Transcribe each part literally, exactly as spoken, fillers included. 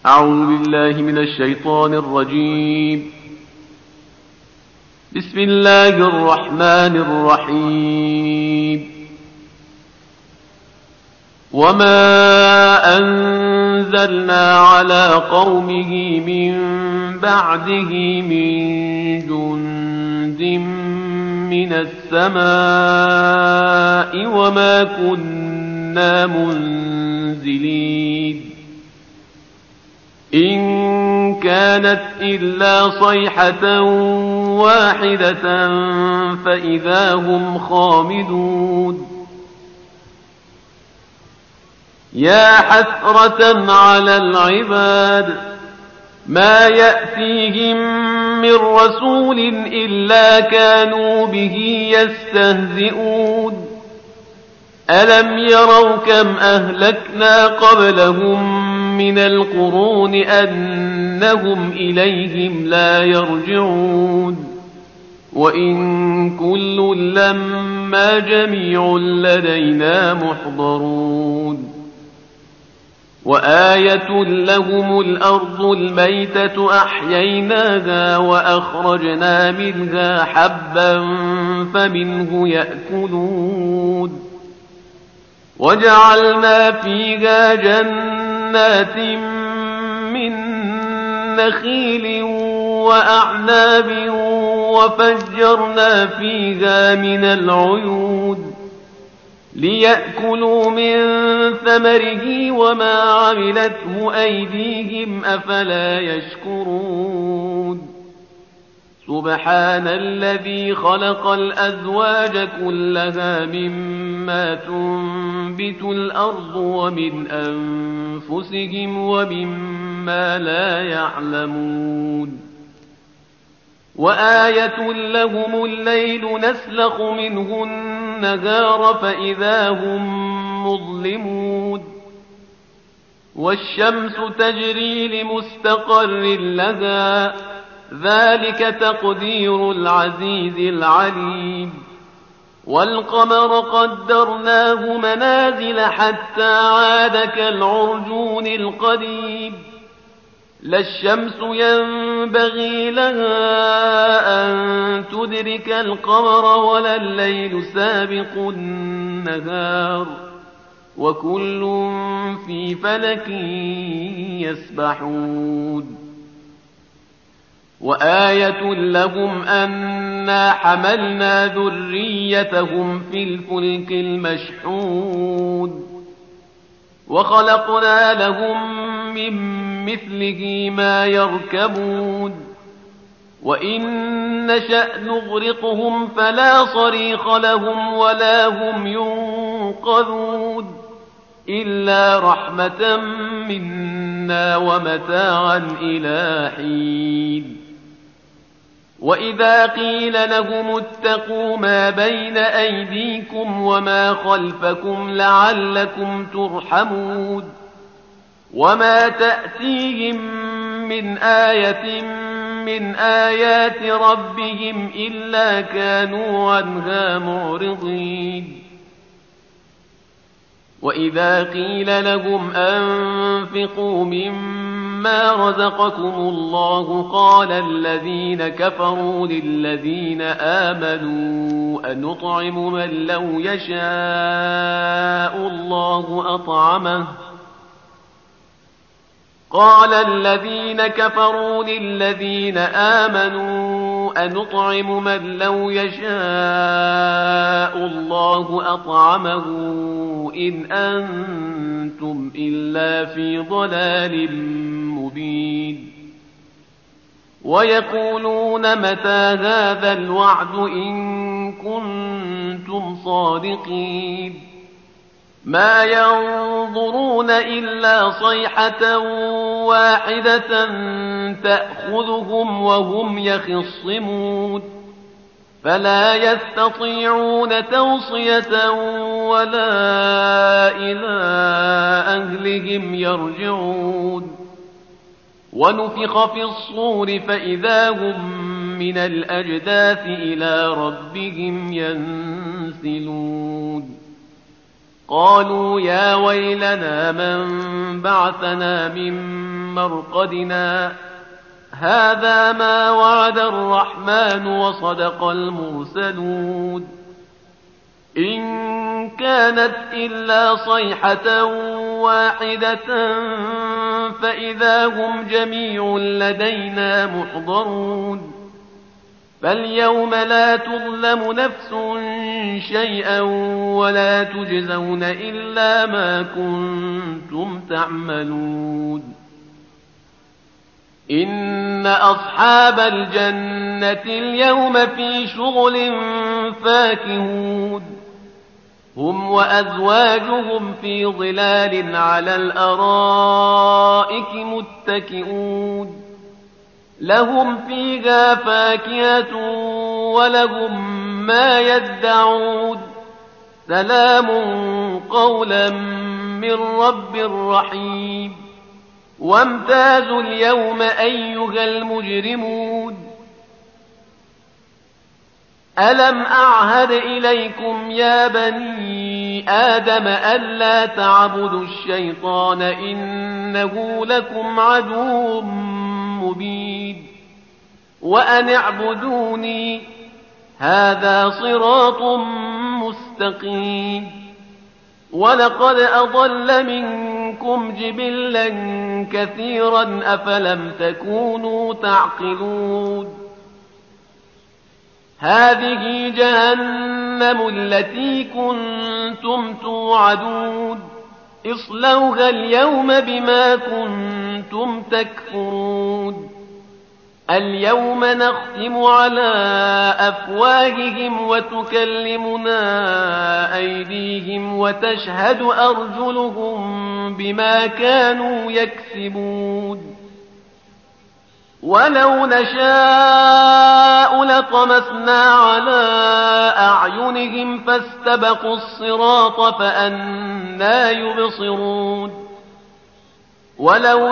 أعوذ بالله من الشيطان الرجيم. بسم الله الرحمن الرحيم. وما أنزلنا على قومه من بعده من جند من السماء وما كنا منزلين إن كانت إلا صيحة واحدة فإذا هم خامدون. يا حسرة على العباد ما يأتيهم من رسول إلا كانوا به يستهزئون. ألم يروا كم أهلكنا قبلهم من القرون أنهم إليهم لا يرجعون. وإن كل لما جميع لدينا محضرون. وآية لهم الأرض الميتة أحييناها وأخرجنا منها حبا فمنه يأكلون. وجعلنا فيها جنات من نخيل وأعناب وفجرنا فيها من العيون ليأكلوا من ثمره وما عملته أيديهم أفلا يشكرون. سبحان الذي خلق الأزواج كلها مما تنبت الأرض ومن أنفسهم ومما لا يعلمون. وآية لهم الليل نسلخ منه النهار فإذا هم مظلمون. والشمس تجري لمستقر لها ذلك تقدير العزيز العليم. والقمر قدرناه منازل حتى عاد كالعرجون القديم. لا الشمس ينبغي لها أن تدرك القمر ولا الليل سابق النهار وكل في فلك يسبحون. وآية لهم أنا حملنا ذريتهم في الفلك المشحون وخلقنا لهم من مثله ما يركبون. وإن نشأ نغرقهم فلا صريخ لهم ولا هم ينقذون إلا رحمة منا ومتاعا إلى حين. وإذا قيل لهم اتقوا ما بين أيديكم وما خلفكم لعلكم ترحمون. وما تأتيهم من آية من آيات ربهم إلا كانوا عنها معرضين. وإذا قيل لهم أنفقوا مما رزقكم الله قال الذين كفروا للذين آمنوا أنطعم من لو يشاء الله أطعمه قال الذين كفروا للذين آمنوا أنطعم من لو يشاء الله أطعمه إن أنتم إلا في ضلال مبين. ويقولون متى هذا الوعد إن كنتم صادقين. ما ينظرون إلا صيحة واحدة تأخذهم وهم يخصمون فلا يستطيعون توصية ولا إلى أهلهم يرجعون. ونفخ في الصور فإذا هم من الأجداث إلى ربهم ينسلون. قالوا يا ويلنا من بعثنا من مرقدنا هذا ما وعد الرحمن وصدق المرسلون إن كانت إلا صيحة واحدة فإذا هم جميع لدينا محضرون فاليوم لا تظلم نفس شيئا ولا تجزون إلا ما كنتم تعملون إن أصحاب الجنة اليوم في شغل فاكهون هم وأزواجهم في ظلال على الأرائك متكئون لهم فيها فاكهة ولهم ما يدعون سلام قولا من رب رحيم وامتازوا اليوم أيها المجرمون ألم أعهد إليكم يا بني آدم ألا تعبدوا الشيطان إنه لكم عدو مبين وأن اعبدوني هذا صراط مستقيم ولقد أضل منكم جبلا كثيرا أفلم تكونوا تعقلون هذه جهنم التي كنتم توعدون اصلوها اليوم بما كنتم تكفرون اليوم نختم على أفواههم وتكلمنا أيديهم وتشهد أرجلهم بما كانوا يكسبون ولو نشاء لطمسنا على أعينهم فاستبقوا الصراط فأنى يبصرون ولو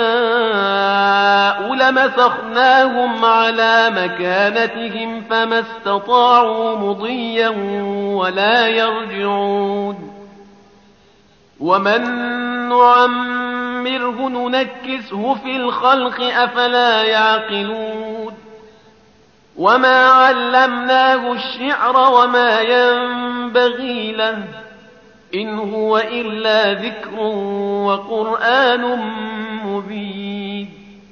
نشاء لمسخناهم على مكانتهم فما استطاعوا مضيا ولا يرجعون ومن نعمره ننكسه في الخلق أفلا يعقلون وما علمناه الشعر وما ينبغي له إن هو إلا ذكر وقرآن مبين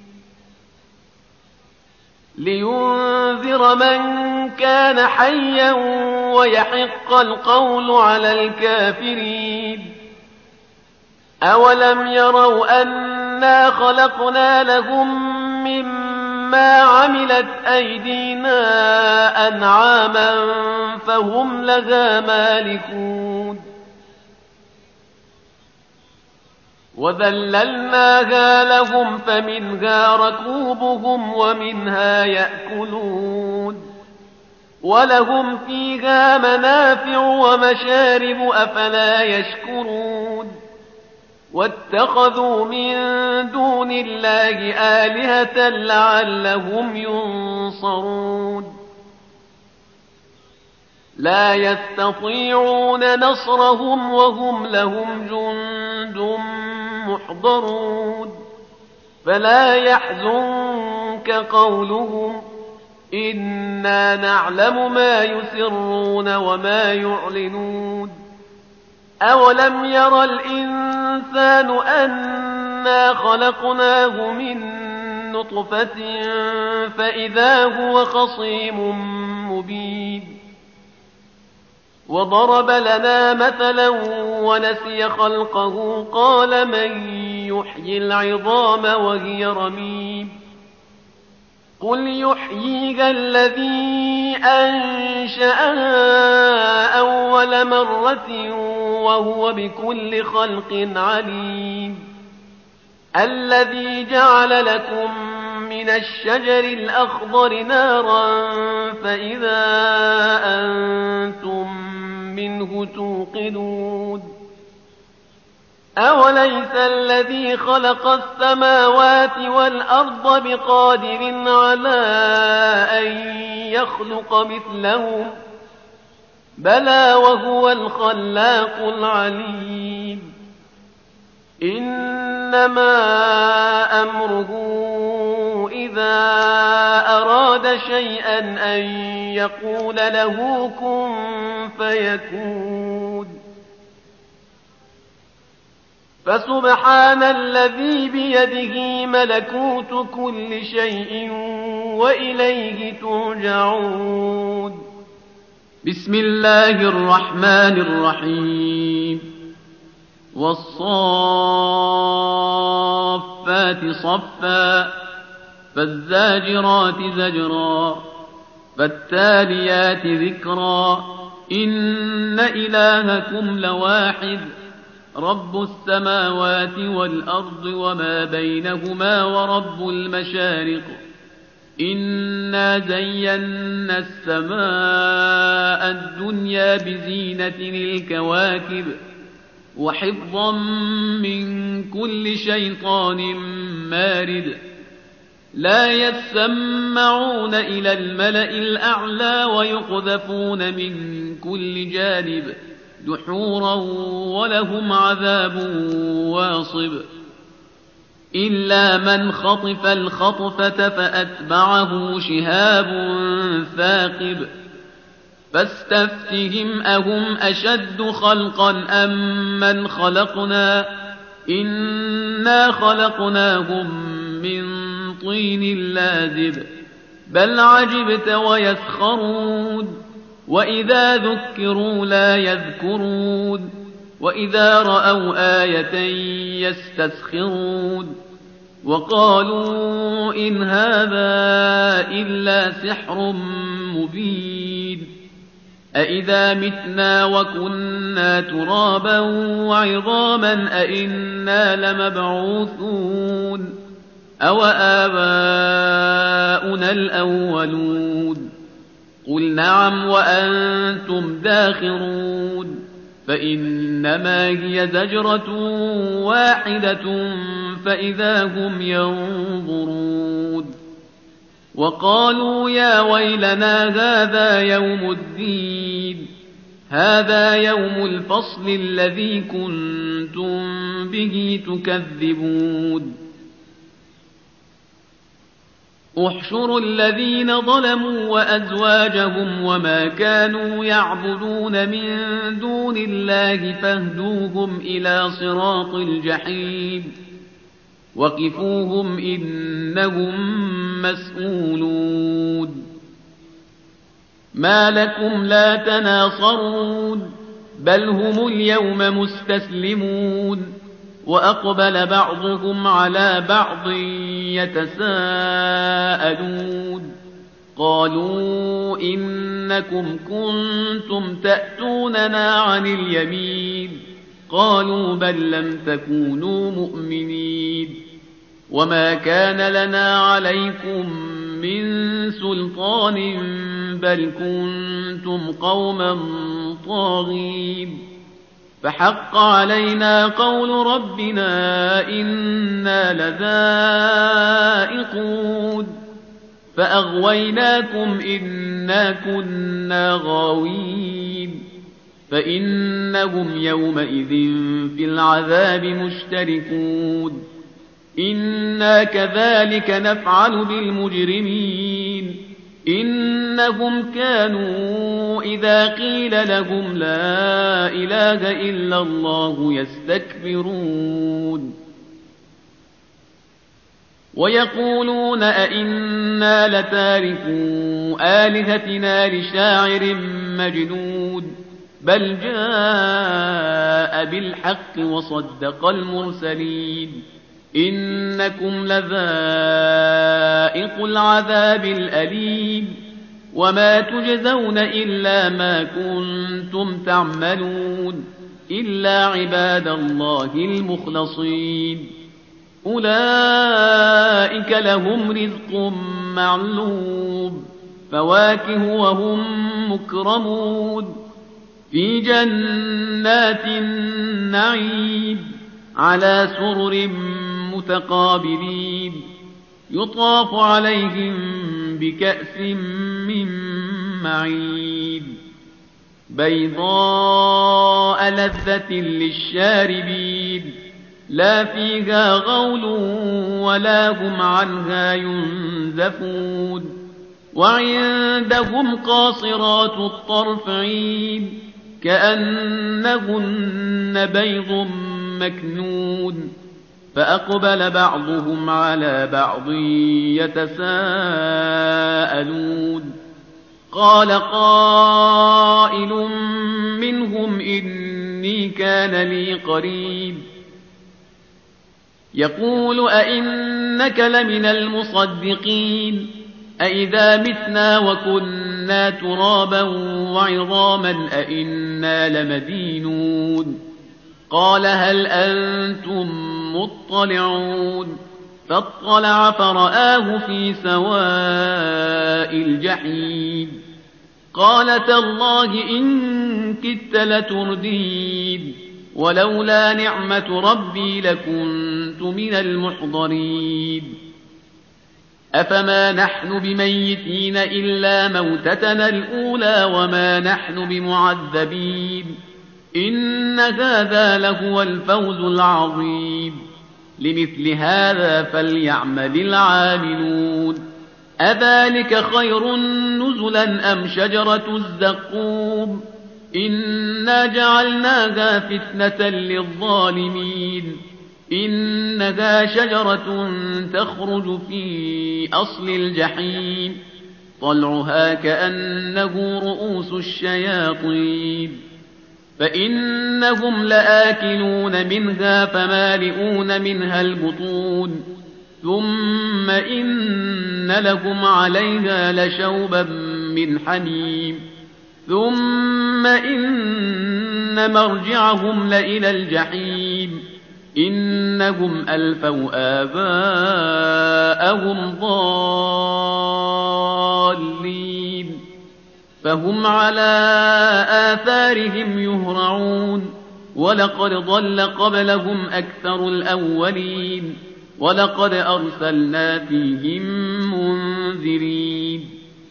لينذر من كان حيا ويحق القول على الكافرين أولم يروا أنا خلقنا لهم مما عملت أيدينا أنعاما فهم لها مالكون وذللناها لهم فمنها ركوبهم ومنها يأكلون ولهم فيها منافع ومشارب أفلا يشكرون واتخذوا من دون الله آلهة لعلهم ينصرون لا يستطيعون نصرهم وهم لهم جند محضرون فلا يحزنك قولهم إنا نعلم ما يسرون وما يعلنون أولم ير الإنسان أنا خلقناه من نطفة فإذا هو خصيم مبين وضرب لنا مثلا ونسي خلقه قال من يحيي العظام وهي رميم قل يحييها الذي أنشأها أول مرة وهو بكل خلق عليم الذي جعل لكم من الشجر الأخضر نارا فإذا أنتم منه توقدون أوليس الذي خلق السماوات والأرض بقادر على أن يخلق مثلهم بلى وهو الخلاق العليم إن إنما أمره إذا أراد شيئا أن يقول له كن فيكون. فسبحان الذي بيده ملكوت كل شيء وإليه ترجعون. بسم الله الرحمن الرحيم. والصافات صفا فالزاجرات زجرا فالتاليات ذكرا إن إلهكم لواحد رب السماوات والأرض وما بينهما ورب المشارق إنا زينا السماء الدنيا بزينة الكواكب وحفظا من كل شيطان مارد لا يسمعون إلى الملأ الأعلى ويقذفون من كل جانب دحورا ولهم عذاب واصب إلا من خطف الخطفة فأتبعه شهاب ثاقب فاستفتهم أهم أشد خلقا أم من خلقنا إنا خلقناهم من طين لازب بل عجبت ويسخرون وإذا ذكروا لا يذكرون وإذا رأوا آية يستسخرون وقالوا إن هذا إلا سحر مبين أإذا متنا وكنا ترابا وعظاما أإنا لمبعوثون أو آباؤنا الأولون قل نعم وأنتم داخرون فإنما هي زجرة واحدة فإذا هم ينظرون وقالوا يا ويلنا هذا يوم الدين هذا يوم الفصل الذي كنتم به تكذبون احشروا الذين ظلموا وأزواجهم وما كانوا يعبدون من دون الله فاهدوهم إلى صراط الجحيم وقفوهم إنهم مسؤولون ما لكم لا تناصرون بل هم اليوم مستسلمون وأقبل بعضهم على بعض يتساءلون قالوا إنكم كنتم تأتوننا عن اليمين قالوا بل لم تكونوا مؤمنين وما كان لنا عليكم من سلطان بل كنتم قوما طاغين فحق علينا قول ربنا إنا لذائقون فأغويناكم إنا كنا غاوين فإنهم يومئذ في العذاب مشتركون إنا كذلك نفعل بالمجرمين إنهم كانوا إذا قيل لهم لا إله إلا الله يستكبرون ويقولون أئنا لتاركو آلهتنا لشاعر مجنون بل جاء بالحق وصدق المرسلين إنكم لذائق العذاب الأليم وما تجزون إلا ما كنتم تعملون إلا عباد الله المخلصين أولئك لهم رزق معلوم فواكه وهم مكرمون في جنات النعيم على سرر متقابلين يطاف عليهم بكأس من معين بيضاء لذة للشاربين لا فيها غول ولا هم عنها ينزفون وعندهم قاصرات الطرف عين كأنهن بيض مكنون فأقبل بعضهم على بعض يتساءلون قال قائل منهم إني كان لي قريب يقول أئنك لمن المصدقين أئذا متنا وكنا ترابا وعظاما أئنا لمدينون قال هل أنتم مطلعون فاطلع فرآه في سواء الجحيم قال تالله إن كدت لتردين ولولا نعمة ربي لكنت من المحضرين أفما نحن بميتين إلا موتتنا الأولى وما نحن بمعذبين إن هذا لهو الفوز العظيم لمثل هذا فليعمل العاملون أذلك خير نزلا أم شجرة الزقوم إنا جعلناها فتنة للظالمين إنها شجرة تخرج في أصل الجحيم طلعها كأنه رؤوس الشياطين فإنهم لآكلون منها فمالئون منها البطون ثم إن لهم عليها لشوبا من حميم ثم إن مرجعهم لإلى الجحيم إنهم ألفوا آباءهم ضالين فهم على آثارهم يهرعون ولقد ضل قبلهم أكثر الأولين ولقد أرسلنا فيهم منذرين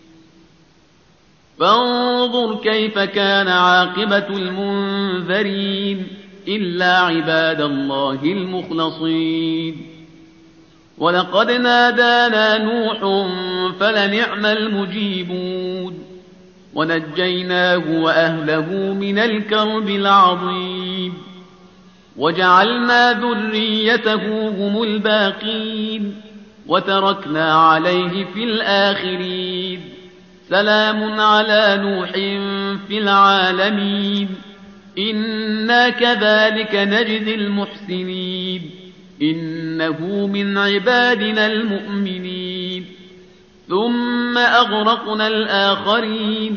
فانظر كيف كان عاقبة المنذرين إلا عباد الله المخلصين ولقد نادانا نوح فلنعم المجيبون ونجيناه وأهله من الكرب العظيم وجعلنا ذريته هم الباقين وتركنا عليه في الآخرين سلام على نوح في العالمين إنا كذلك نجزي المحسنين إنه من عبادنا المؤمنين ثم أغرقنا الآخرين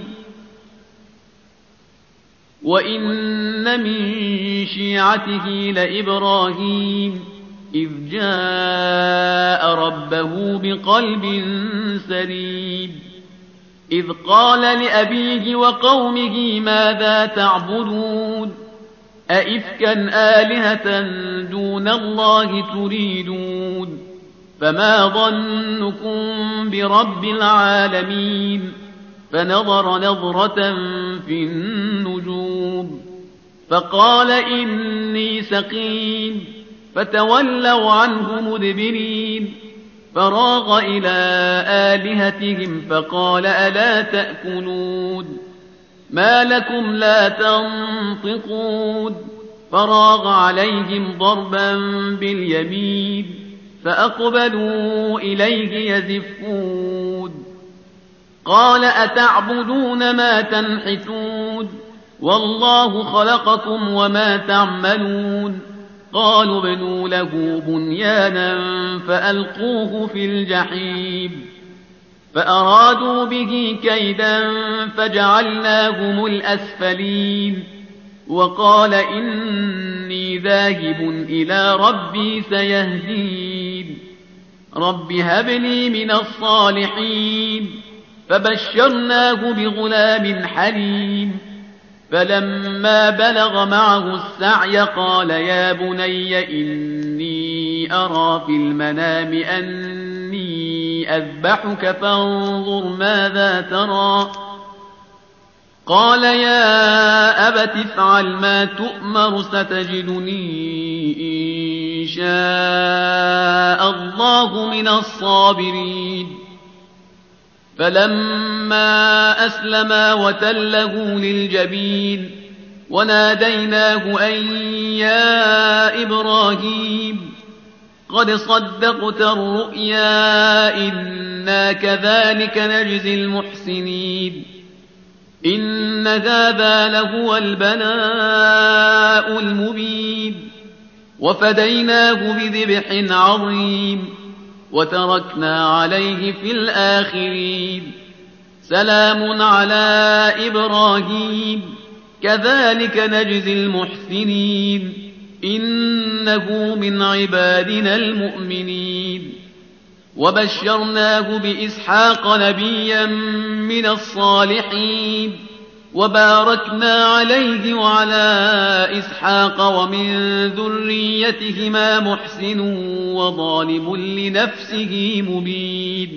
وإن من شيعته لإبراهيم إذ جاء ربه بقلب سليم إذ قال لأبيه وقومه ماذا تعبدون أئفكا آلهة دون الله تريدون فما ظنكم برب العالمين فنظر نظرة في النجوم فقال إني سقيم فتولوا عنه مدبرين فراغ إلى آلهتهم فقال ألا تأكلون ما لكم لا تنطقون فراغ عليهم ضربا باليمين فأقبلوا إليه يزفون قال أتعبدون ما تنحتون والله خلقكم وما تعملون قالوا ابنوا له بنيانا فألقوه في الجحيم فأرادوا به كيدا فجعلناهم الأسفلين وقال إني ذاهب إلى ربي سيهدين رب هب لي من الصالحين فبشرناه بغلام حليم فلما بلغ معه السعي قال يا بني إني أرى في المنام أني أذبحك فانظر ماذا ترى قال يا أبت افعل ما تؤمر ستجدني إن شاء الله من الصابرين فلما أسلما وتله للجبين وناديناه أن يا إبراهيم قد صدقت الرؤيا إنا كذلك نجزي المحسنين إن هذا لهو البلاء المبين وفديناه بذبح عظيم وتركنا عليه في الآخرين سلام على إبراهيم كذلك نجزي المحسنين إنه من عبادنا المؤمنين وبشرناه بإسحاق نبيا من الصالحين وباركنا عليه وعلى إسحاق ومن ذريتهما محسن وظالم لنفسه مبين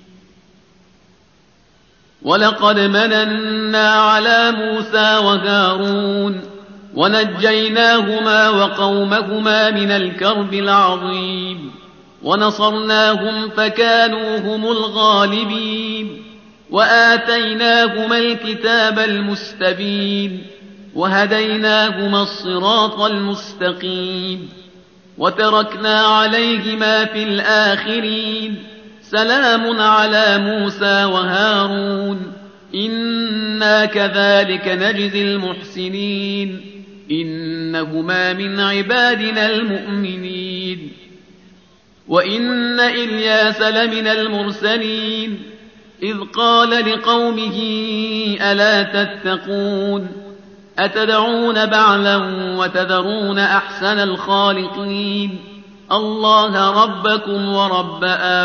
ولقد مننا على موسى وهارون ونجيناهما وقومهما من الكرب العظيم ونصرناهم فكانوا هم الغالبين وآتيناهما الكتاب المستبين وهديناهما الصراط المستقيم وتركنا عليهما في الآخرين سلام على موسى وهارون إنا كذلك نجزي المحسنين إنهما من عبادنا المؤمنين وإن إلياس لمن المرسلين إذ قال لقومه ألا تتقون أتدعون بعلا وتذرون أحسن الخالقين الله ربكم ورب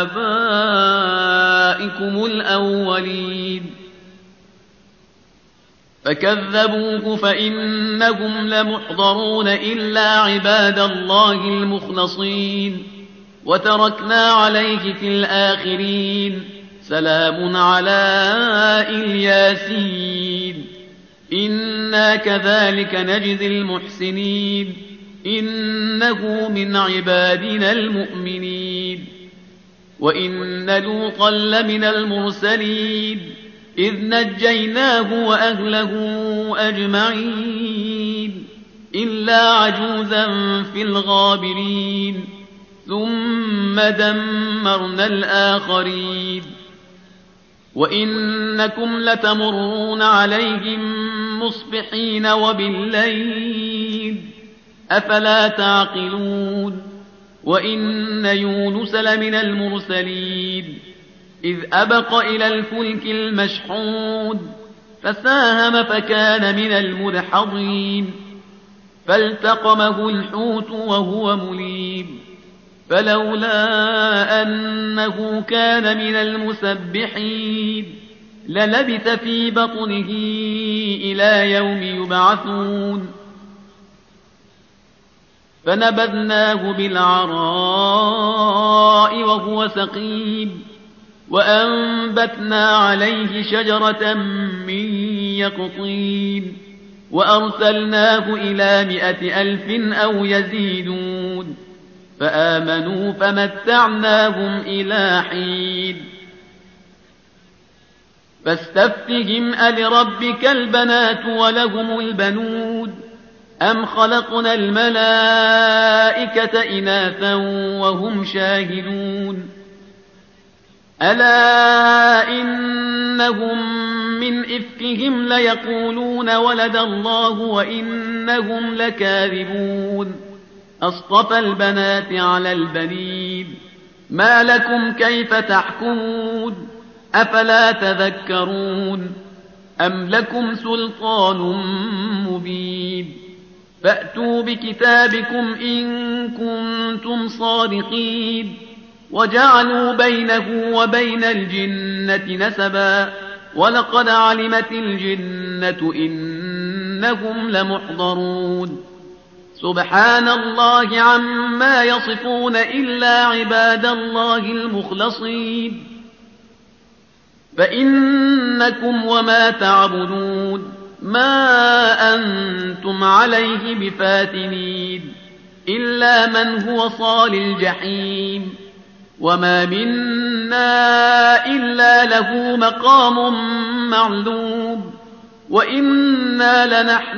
آبائكم الأولين فكذبوه فإنهم لمحضرون إلا عباد الله المخلصين وتركنا عليه في الآخرين سلام على الياسين إنا كذلك نجزي المحسنين إنه من عبادنا المؤمنين وإن لوطا لمن المرسلين إذ نجيناه وأهله أجمعين إلا عجوزا في الغابرين ثم دمرنا الآخرين وإنكم لتمرون عليهم مصبحين وبالليل أفلا تعقلون وإن يونس لمن المرسلين إذ أبق إلى الفلك المشحون فساهم فكان من المدحضين فالتقمه الحوت وهو مليم فلولا أنه كان من المسبحين للبث في بطنه إلى يوم يبعثون فنبذناه بالعراء وهو سقيم وأنبتنا عليه شجرة من يقطين وأرسلناه إلى مائة ألف أو يزيدون فآمنوا فمتعناهم إلى حين فاستفتهم ألربك البنات ولهم البنون أم خلقنا الملائكة إناثا وهم شاهدون ألا إنهم من إفكهم ليقولون ولد الله وإنهم لكاذبون أصطفى البنات على البنين ما لكم كيف تحكمون أفلا تذكرون أم لكم سلطان مبين فأتوا بكتابكم إن كنتم صادقين وجعلوا بينه وبين الجنة نسبا ولقد علمت الجنة إنهم لمحضرون سبحان الله عما يصفون إلا عباد الله المخلصين فإنكم وما تعبدون ما أنتم عليه بفاتنين إلا من هو صال الجحيم وما منا إلا له مقام معلوم وإنا لنحن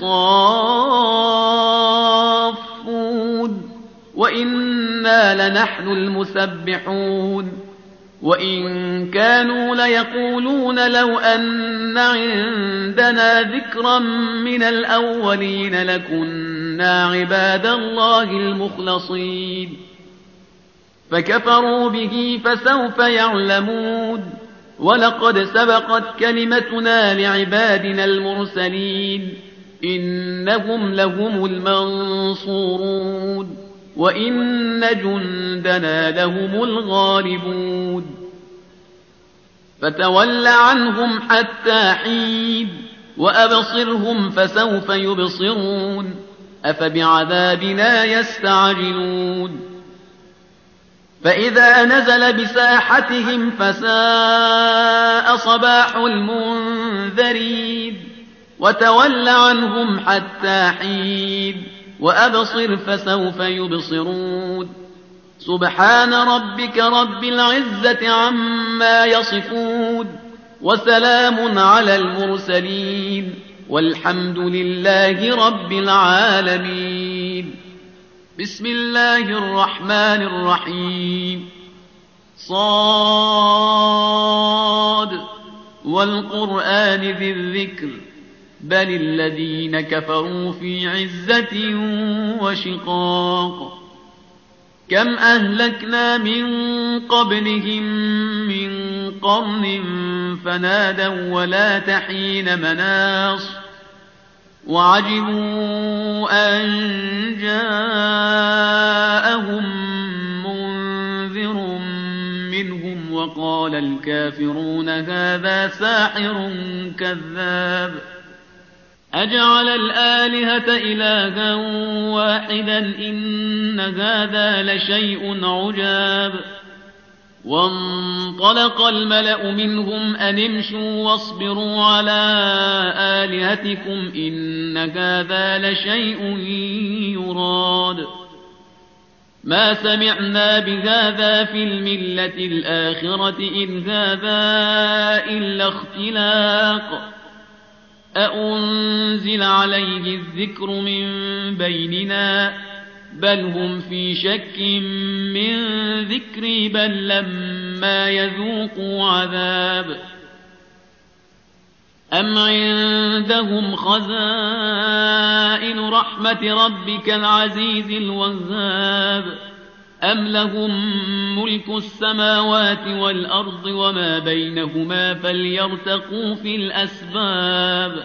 الصافون وإنا لنحن المسبحون وإن كانوا ليقولون لو أن عندنا ذكرا من الأولين لكنا عباد الله المخلصين فكفروا به فسوف يعلمون ولقد سبقت كلمتنا لعبادنا المرسلين إنهم لهم المنصورون وإن جندنا لهم الغالبون فتول عنهم حتى حين وأبصرهم فسوف يبصرون أفبعذابنا يستعجلون فإذا نزل بساحتهم فساء صباح المنذرين وتول عنهم حتى حين وأبصر فسوف يبصرون سبحان ربك رب العزة عما يصفون وسلام على المرسلين والحمد لله رب العالمين بسم الله الرحمن الرحيم صاد والقرآن ذي الذكر بل الذين كفروا في عزة وشقاق كم أهلكنا من قبلهم من قرن فنادوا ولا تحين مناص وعجبوا أن جاءهم منذر منهم وقال الكافرون هذا ساحر كذاب أجعل الآلهة إلها واحدا إن هذا لشيء عجاب وانطلق الملأ منهم أن امشوا واصبروا على آلهتكم إن هذا لشيء يراد ما سمعنا بهذا في الملة الآخرة إن هذا إلا اختلاق أأنزل عليه الذكر من بيننا بل هم في شك من ذكري بل لما يذوقوا عذاب أم عندهم خزائن رحمة ربك العزيز الوهاب أم لهم ملك السماوات والأرض وما بينهما فليرتقوا في الأسباب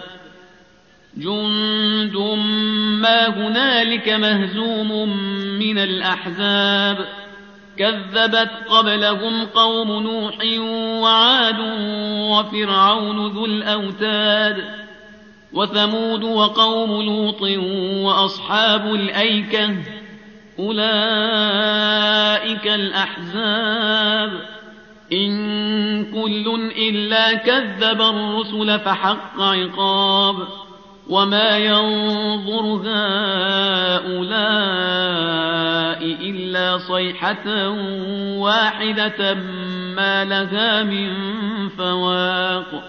جند ما هنالك مهزوم من الأحزاب كذبت قبلهم قوم نوح وعاد وفرعون ذو الأوتاد وثمود وقوم لوط وأصحاب الأيكة أولئك الأحزاب إن كل إلا كذب الرسل فحق عقاب وما ينظر هؤلاء إلا صيحة واحدة ما لها من فواق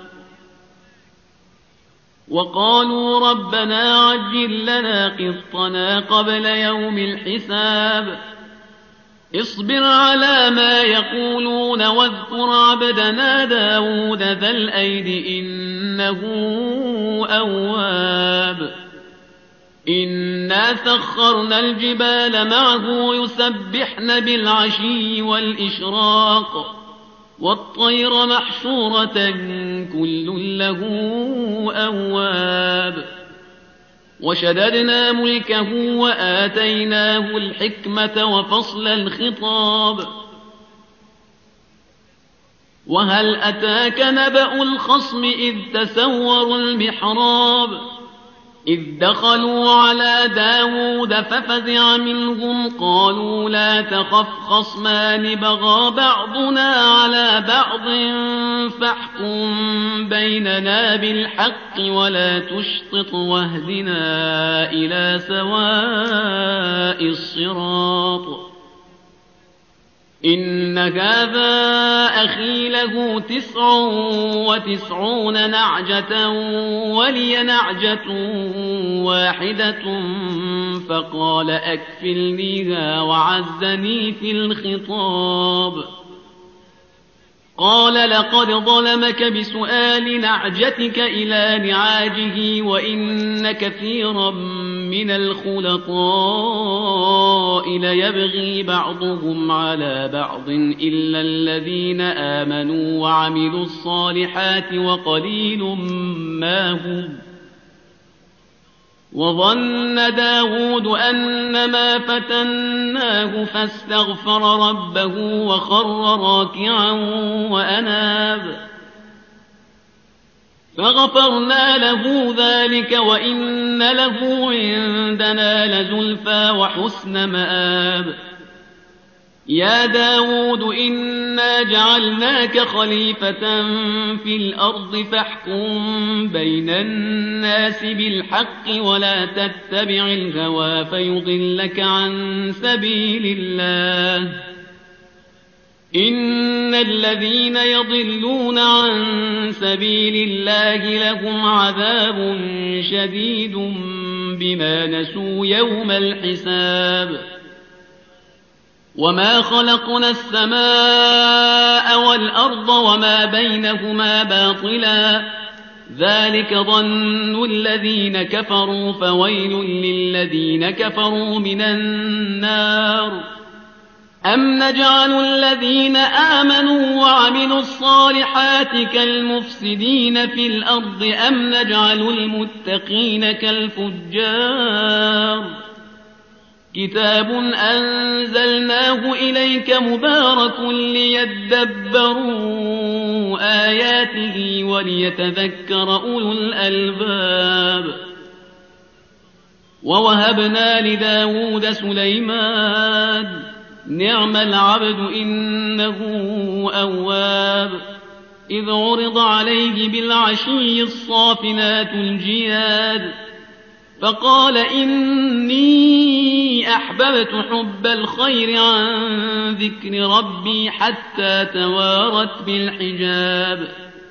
وقالوا ربنا عجل لنا قسطنا قبل يوم الحساب اصبر على ما يقولون واذكر عبدنا داود ذا الأيد إنه أواب إنا سخرنا الجبال معه يسبحن بالعشي والإشراق والطير محشورة كل له أواب وشددنا ملكه وآتيناه الحكمة وفصل الخطاب وهل أتاك نبأ الخصم إذ تسوروا المحراب إذ دخلوا على داود ففزع منهم قالوا لا تخف خصمان بغى بعضنا على بعض فاحكم بيننا بالحق ولا تشطط واهدنا إلى سواء الصراط إن هذا أخي له تسع وتسعون نعجة ولي نعجة واحدة فقال أكفلنيها وعزني في الخطاب قال لقد ظلمك بسؤال نعجتك إلى نعاجه وإن كثيرا من الخلطاء ليبغي بعضهم على بعض إلا الذين آمنوا وعملوا الصالحات وقليل ما هم وظن داود أنما فتناه فاستغفر ربه وخر راكعا وأناب فغفرنا له ذلك وإن له عندنا لزلفى وحسن مآب يا داود إنا جعلناك خليفة في الأرض فاحكم بين الناس بالحق ولا تتبع الهوى فيضلك عن سبيل الله إن الذين يضلون عن سبيل الله لهم عذاب شديد بما نسوا يوم الحساب وما خلقنا السماء والأرض وما بينهما باطلا ذلك ظن الذين كفروا فويل للذين كفروا من النار أم نجعل الذين آمنوا وعملوا الصالحات كالمفسدين في الأرض أم نجعل المتقين كالفجار كتاب أنزلناه إليك مبارك ليدبروا آياته وليتذكر أولو الألباب ووهبنا لداود سليمان نعم العبد إنه أواب إذ عرض عليه بالعشي الصافنات الجياد فقال إني أحببت حب الخير عن ذكر ربي حتى توارت بالحجاب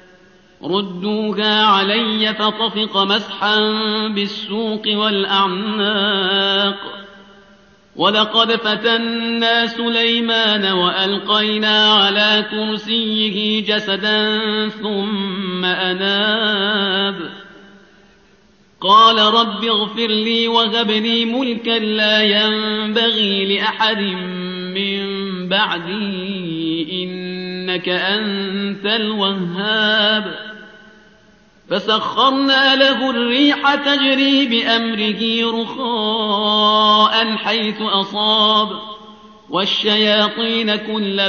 ردوها علي فطفق مسحا بالسوق والأعناق ولقد فتنا سليمان وألقينا على كرسيه جسدا ثم أناب قال رب اغفر لي وهب لي ملكا لا ينبغي لأحد من بعدي إنك أنت الوهاب فسخرنا له الريح تجري بأمره رخاء حيث أصاب والشياطين كل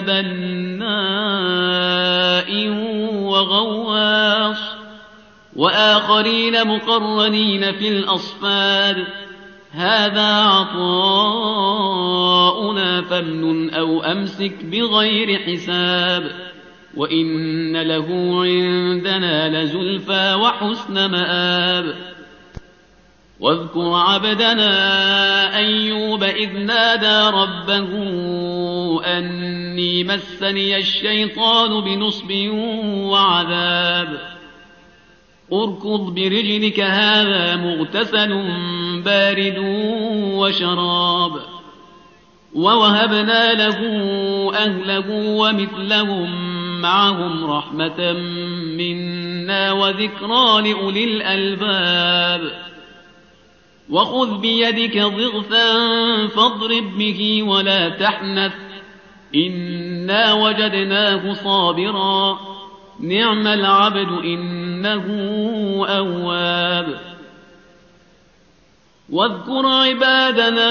بناء وغواص وآخرين مقرنين في الأصفاد هذا عطاؤنا فامنن أو أمسك بغير حساب وإن له عندنا لزلفى وحسن مآب واذكر عبدنا أيوب إذ نادى ربه أني مسني الشيطان بنصب وعذاب اركض برجلك هذا مغتسل بارد وشراب ووهبنا له أهله ومثلهم معهم رحمة منا وذكرى لأولي الألباب وخذ بيدك ضغثا فاضرب به ولا تحنث إنا وجدناه صابرا نعم العبد إنه أواب واذكر عبادنا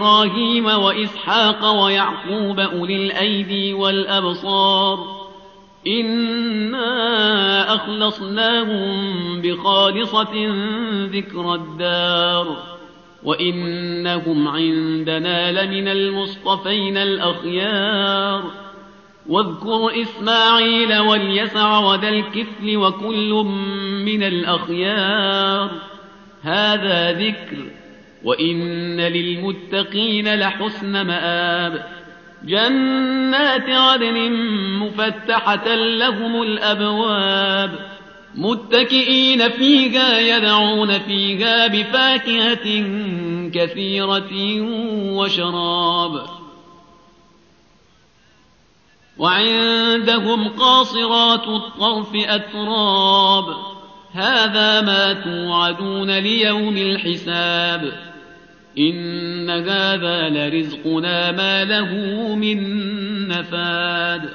إبراهيم وإسحاق ويعقوب أولي الأيدي والأبصار إنا أخلصناهم بخالصة ذكر الدار وإنهم عندنا لمن المصطفين الأخيار واذكر إسماعيل واليسع وذا الكفل وكل من الأخيار هذا ذكر وإن للمتقين لحسن مآب جنات عدن مفتحة لهم الأبواب متكئين فيها يدعون فيها بفاكهة كثيرة وشراب وعندهم قاصرات الطرف أتراب هذا ما توعدون ليوم الحساب إن هذا لرزقنا ما له من نفاد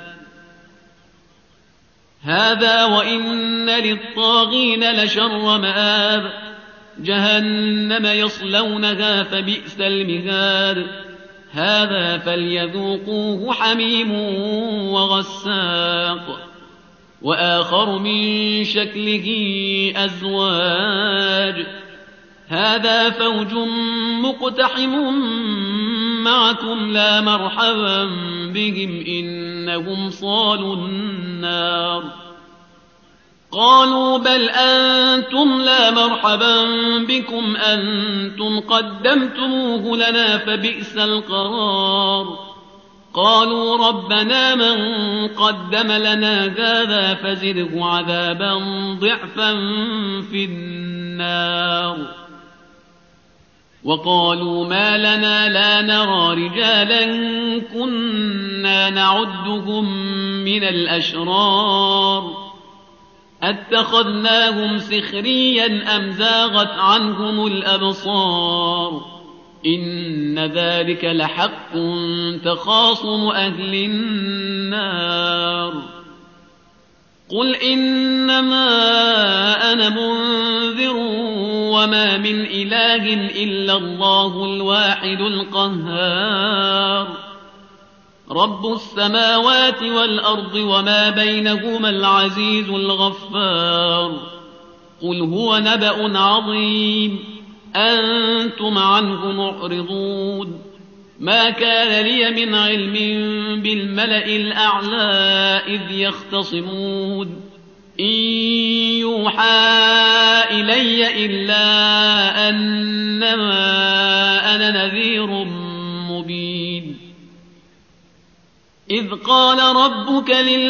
هذا وإن للطاغين لشر مآب جهنم يصلونها فبئس المهاد هذا فليذوقوه حميم وغساق وآخر من شكله أزواج هذا فوج مقتحم معكم لا مرحبا بهم إنهم صالوا النار قالوا بل أنتم لا مرحبا بكم أنتم قدمتموه لنا فبئس القرار قالوا ربنا من قدم لنا هذا فزده عذابا ضعفا في النار وقالوا ما لنا لا نرى رجالا كنا نعدهم من الأشرار أتخذناهم سخريا أم زاغت عنهم الأبصار إن ذلك لحق تخاصم أهل النار قل إنما أنا منذر وما من إله إلا الله الواحد القهار رب السماوات والأرض وما بينهما العزيز الغفار قل هو نبأ عظيم أنتم عنه معرضون ما كان لي من علم بالملأ الأعلى إذ يختصمون إن يوحى إلي إلا أنما أنا نذير مبين إذ قال ربك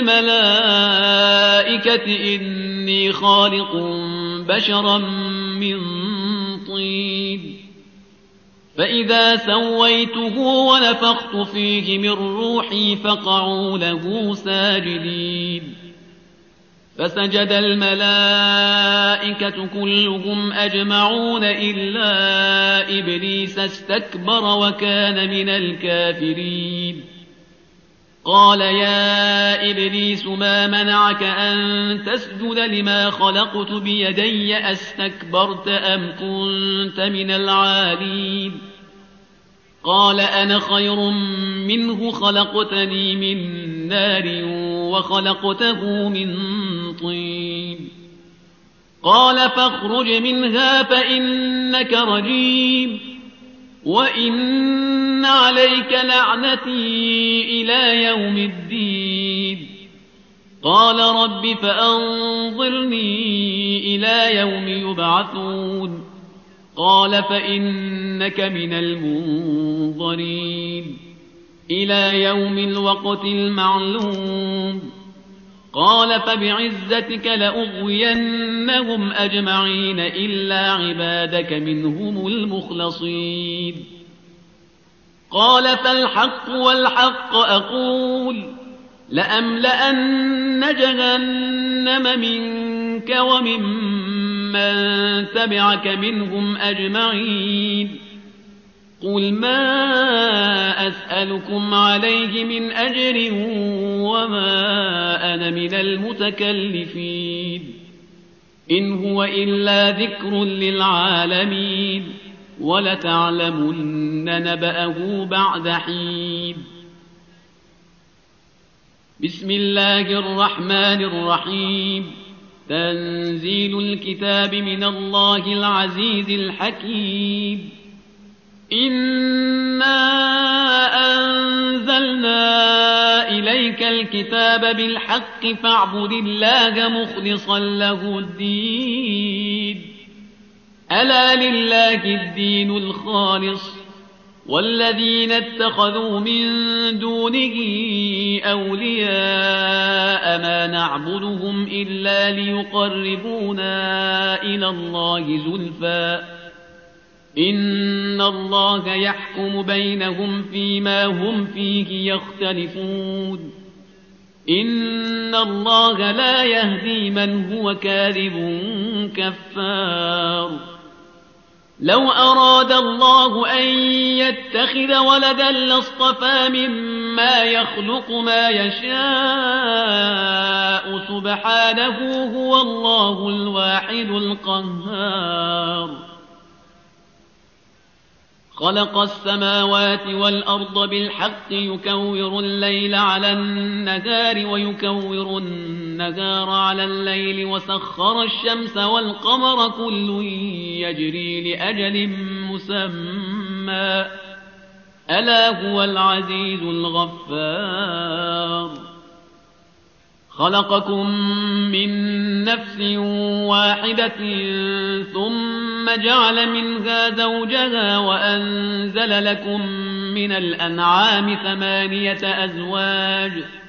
للملائكة إني خالق بشرا من طين فإذا سويته ونفخت فيه من روحي فقعوا له ساجدين فسجد الملائكة كلهم أجمعون إلا إبليس استكبر وكان من الكافرين قال يا إبليس ما منعك أن تسجد لما خلقت بيدي أستكبرت أم كنت من العالين قال أنا خير منه خلقتني من نار وخلقته من طين قال فاخرج منها فإنك رجيم وإن عليك لعنتي إلى يوم الدين قال رب فأنظرني إلى يوم يبعثون قال فإنك من المنظرين إلى يوم الوقت المعلوم قال فبعزتك لأغوينهم أجمعين إلا عبادك منهم المخلصين قال فالحق والحق أقول لأملأن جهنم منك وممن تبعك منهم أجمعين قل ما أسألكم عليه من أجر وما أنا من المتكلفين إن هو إلا ذكر للعالمين ولتعلمن نبأه بعد حين بسم الله الرحمن الرحيم تنزيل الكتاب من الله العزيز الحكيم إنا أنزلنا إليك الكتاب بالحق فاعبد الله مخلصا له الدين ألا لله الدين الخالص والذين اتخذوا من دونه أولياء ما نعبدهم إلا ليقربونا إلى الله زلفى إن الله يحكم بينهم فيما هم فيه يختلفون إن الله لا يهدي من هو كاذب كفار لو أراد الله أن يتخذ ولدا لاصطفى مما يخلق ما يشاء سبحانه هو الله الواحد القهار خلق السماوات والأرض بالحق يكور الليل على النهار ويكور النهار على الليل وسخر الشمس والقمر كل يجري لأجل مسمى ألا هو العزيز الغفار خلقكم من نفس واحدة ثم جعل منها زوجها وأنزل لكم من الأنعام ثمانية أزواج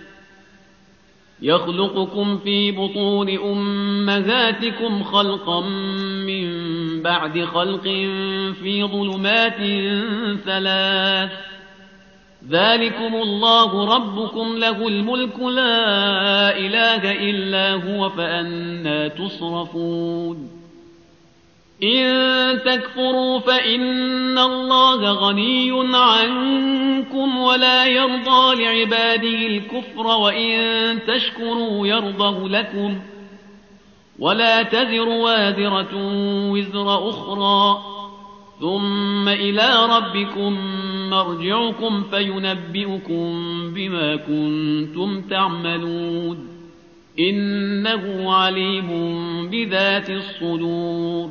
يخلقكم في بطون أمهاتكم خلقا من بعد خلق في ظلمات ثلاث ذلكم الله ربكم له الملك لا إله إلا هو فأنى تصرفون إن تكفروا فإن الله غني عنكم ولا يرضى لعباده الكفر وإن تشكروا يرضه لكم ولا تزر وازرة وزر أخرى ثم إلى ربكم مرجعكم فينبئكم بما كنتم تعملون إنه عليم بذات الصدور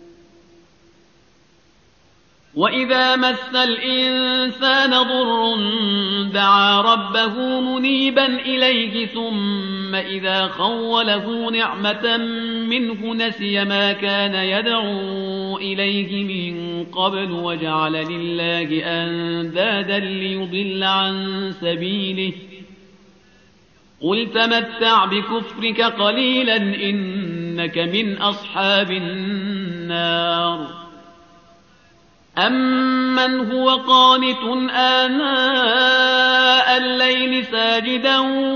وإذا مس الإنسان ضر دعا ربه منيبا إليه ثم إذا خوله نعمة منه نسي ما كان يدعو إليه من قبل وجعل لله أندادا ليضل عن سبيله قل تمتع بكفرك قليلا إنك من أصحاب النار أمن هو قانت آناء الليل ساجدا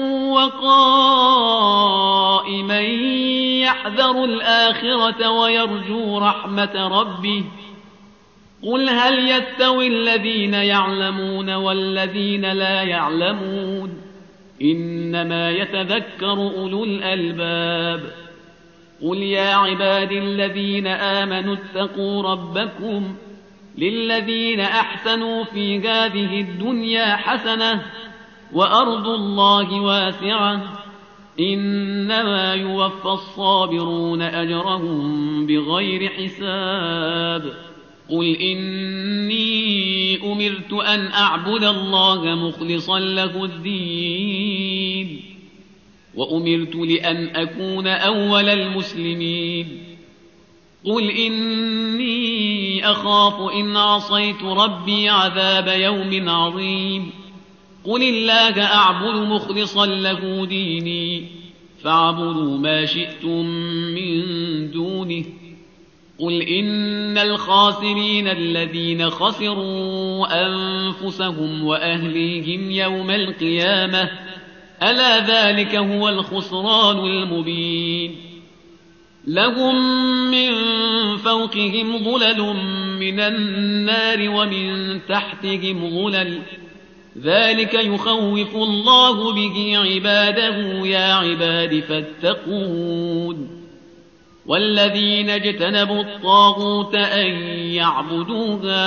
وقائما يحذر الآخرة ويرجو رحمة ربه قل هل يستوي الذين يعلمون والذين لا يعلمون إنما يتذكر أولو الألباب قل يا عبادي الذين آمنوا اتقوا ربكم للذين أحسنوا في هذه الدنيا حسنة وأرض الله واسعة إنما يوفى الصابرون أجرهم بغير حساب قل إني أمرت أن أعبد الله مخلصا له الدين وأمرت لأن أكون أول المسلمين قل إني أخاف إن عصيت ربي عذاب يوم عظيم قل الله أعبد مخلصا له ديني فاعبدوا ما شئتم من دونه قل إن الخاسرين الذين خسروا أنفسهم وأهليهم يوم القيامة ألا ذلك هو الخسران المبين لهم من فوقهم ظلل من النار ومن تحتهم ظلل ذلك يخوف الله به عباده يا عباد فاتقون والذين اجتنبوا الطاغوت أن يعبدوها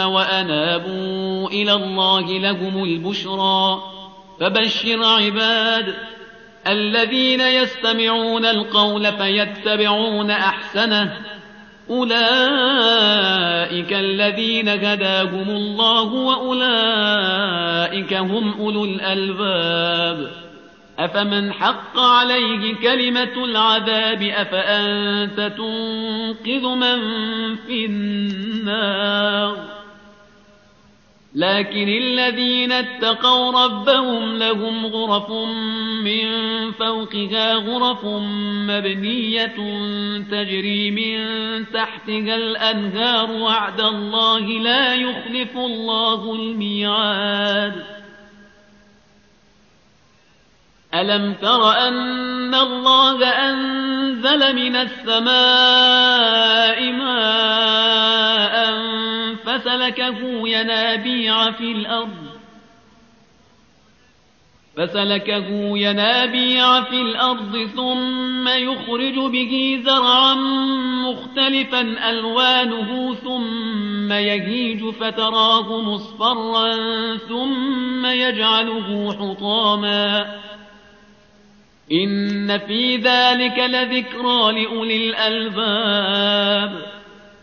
وأنابوا إلى الله لهم البشرى فبشر عباد الذين يستمعون القول فيتبعون أحسنه أولئك الذين هداهم الله وأولئك هم أولو الألباب أفمن حق عليه كلمة العذاب أفأنت تنقذ من في النار لكن الذين اتقوا ربهم لهم غرف من فوقها غرف مبنية تجري من تحتها الأنهار وعد الله لا يخلف الله الميعاد ألم تر أن الله أنزل من السماء ماء فسلكه ينابيع في الأرض فسلكه ينابيع في الأرض ثم يخرج به زرعا مختلفا ألوانه ثم يهيج فتراه مصفرا ثم يجعله حطاما إن في ذلك لذكرى لأولي الألباب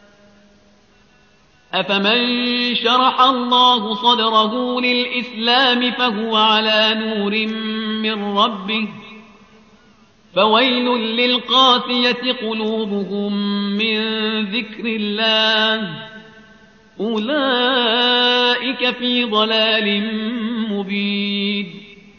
أفمن شرح الله صدره للإسلام فهو على نور من ربه فويل للقاسية قلوبهم من ذكر الله أولئك في ضلال مبين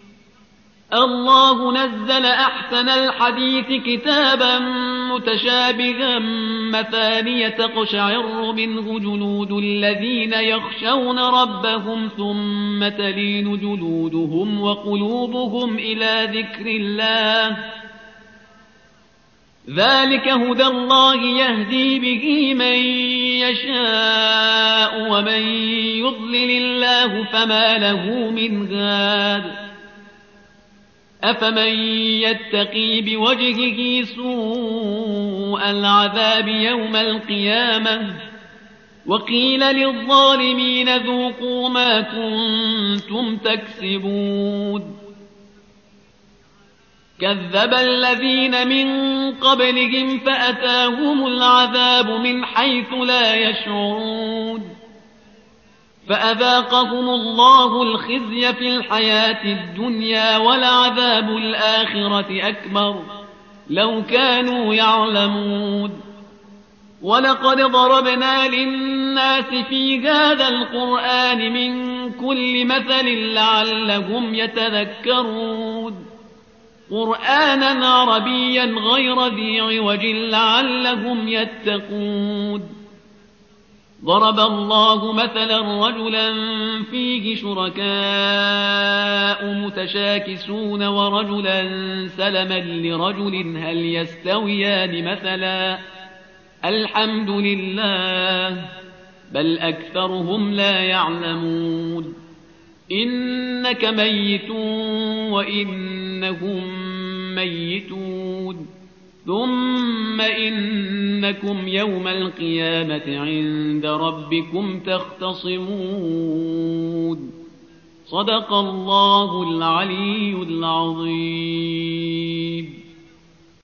الله نزل أحسن الحديث كتابا متشابها مثانية تقشعر منه جلود الذين يخشون ربهم ثم تلين جلودهم وقلوبهم إلى ذكر الله ذلك هدى الله يهدي به من يشاء ومن يضلل الله فما له من هاد أفمن يتقي بوجهه سوء العذاب يوم القيامة وقيل للظالمين ذوقوا ما كنتم تكسبون كذب الذين من قبلهم فأتاهم العذاب من حيث لا يشعرون فأذاقهم الله الخزي في الحياة الدنيا ولعذاب الآخرة أكبر لو كانوا يعلمون ولقد ضربنا للناس في هذا القرآن من كل مثل لعلهم يتذكرون قرآنا عربيا غير ذي عوج لعلهم يتقون ضرب الله مثلا رجلا فيه شركاء متشاكسون ورجلا سلما لرجل هل يستويان مثلا الحمد لله بل أكثرهم لا يعلمون إنك ميت وإنهم ميتون ثم إنكم يوم القيامة عند ربكم تختصمون صدق الله العلي العظيم.